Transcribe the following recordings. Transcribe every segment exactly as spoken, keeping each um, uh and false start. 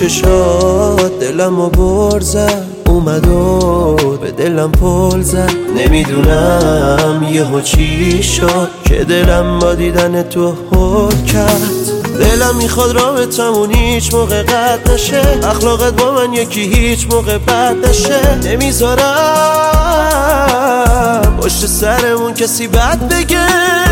چشات دلمو بر زد، اومد و به دلم پل زد. نمیدونم یهو چی شد که دلم با دیدن تو هل کرد. دلم میخواد رابطمون هیچ موقع قطع نشه، اخلاقت با من یکی هیچ موقع بد نشه. نمیذارم پشت سرمون کسی بد بگه.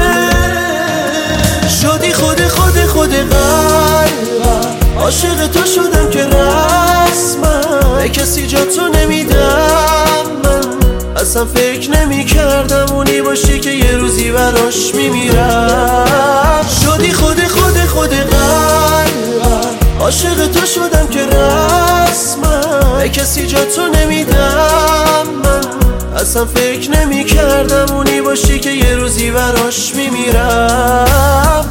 شدی خود خود خود قلبم، عاشق تو شدم که رسمم به کسی جا تو نمیدم. من اصلا فکر نمی کردم اونی باشی که یه روزی براش میمیرم. شدی خود خود خود قلبم، عاشق تو شدم که رسمم به کسی جا تو نمیدم. من اصلا فکر نمی کردم اونی باشی که یه روزی براش میمیرم.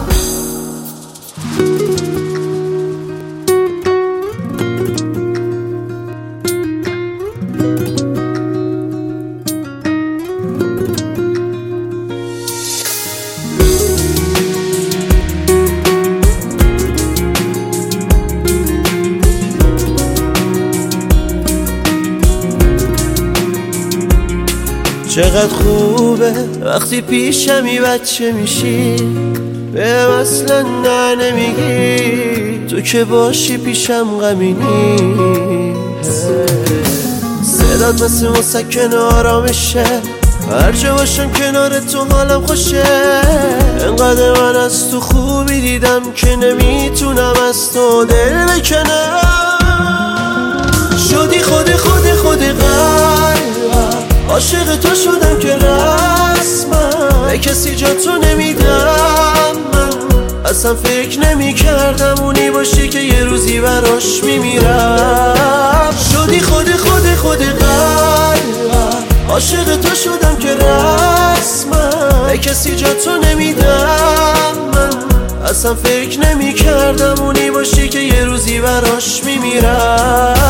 چقدر خوبه وقتی پیشمی بچه میشی، بهم اصلا نه نمیگی، تو که باشی پیشم غمی نیست. صدات مثل مسکن آرامشه، هر جا باشم کنار تو حالم خوشه. انقدر من از تو خوبی دیدم که نمیتونم از تو دل بکنم. شدی خود خود خود قلبم، عاشق تو شدم که رسمم به کسی جا تو نمیدم. من اصلا فکر نمی کردم اونی باشی که یه روزی براش میمیرم. شدی خود خود خود قلبم، عاشق تو شدم که رسمم به کسی جا تو نمیدم. من اصلا فکر نمی کردم اونی باشی که یه روزی براش میمیرم.